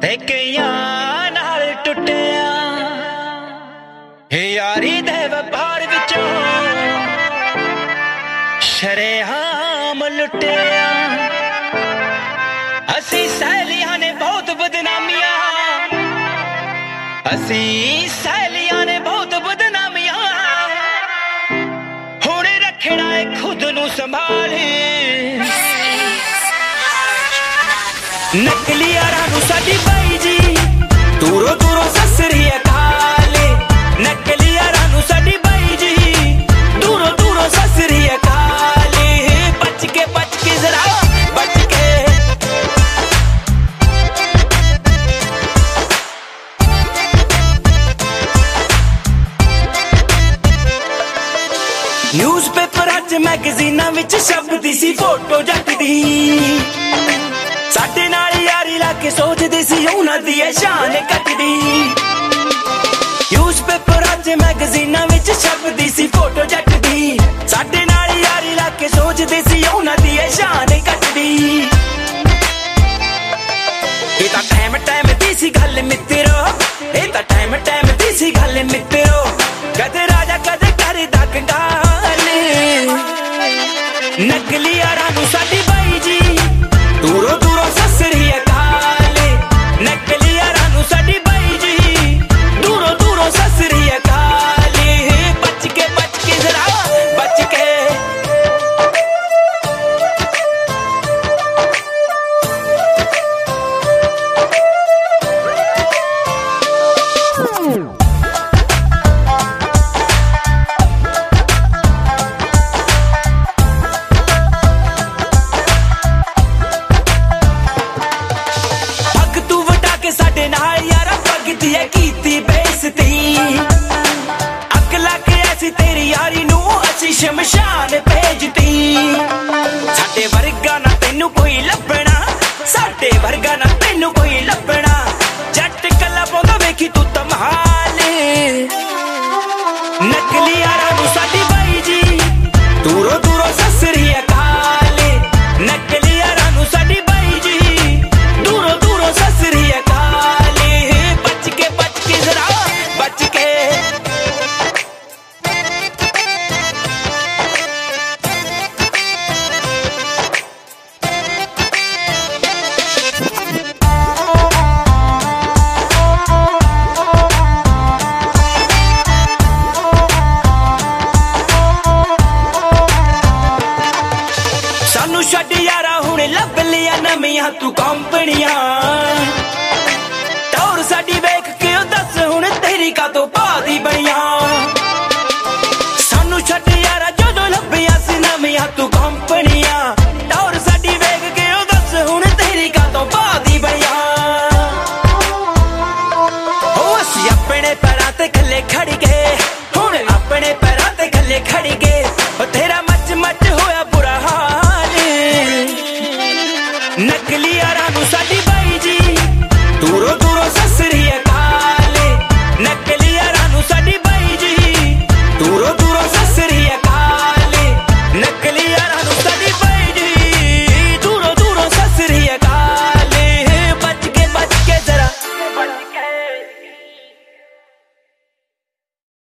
एक यार नाल टुटिया यारी दे व्यापार विचों शरेआम लुटिया। असी सहेलियां ने बहुत बदनामियां, असी सहेलियां ने बहुत बदनामियां, हुण रखना है खुद नू संभाल। नकली यारां नू साडी बाई जी दूरों दूरों ससरी अकाल। नकली यारां नू साडी बाई जी दूरों दूरों ससरी अकाल। बच के जरा बच के। न्यूज़पेपर अज मैगजीनां विच छपदी सी फोटो जट दी। साडे नाल यारी ला के सोचदी सी उन्हां दी शान कटदी। न्यूज़पेपर अज मैगजीनां विच छपदी सी फोटो जट दी। साडे नाल यारी ला के सोचदी सी उन्हां दी शान कटदी। ये तां टाइम दी सी गल मित्रो, ये तां टाइम दी सी गल मित्रो। कदे राजा कदे करदा कंगाल। नकली यारां नू साडी बाई जी दूरों दूरों ससरी अकाल। नकली यारां नू साडी बाई जी दूरों दूरों ससरी अकाल। बच के जरा बच के। साडे नाल यारा भगती है कीती बेइज्जती। अग लग ऐसी तेरी यारी नू असी शमशान भेजती। साडे वर्गा ना तैनू कोई लभना, साडे वर्गा ना तैनू कोई लभना। जट कला पाउंदा वेखी तू तमाल। नकली यारा नू साडी बाई जी दूरों दूरों ससरी अकाल। नकली यारा नू साडी बाई जी दूरों दूरों ससरी अकाल। सानू छड्ड यारा हुण लभ लिया नवियां तू कंपनियां। टौर साडी वेख के दस हुण तेरी कातों भादी बनियां। सानू छड्ड यारा जदों लभियां सी नवियां तू कंपनियां। टौर साडी वेख के दस हुण तेरी कातों भादी बनियां। ओ असी अपने पैरां ते खल्ले खड़ गए, हुण अपने पैरां ते खल्ले खड़ गए। ओ तेरा मच मच होया बुरा हाल। नकली यारां नू साडी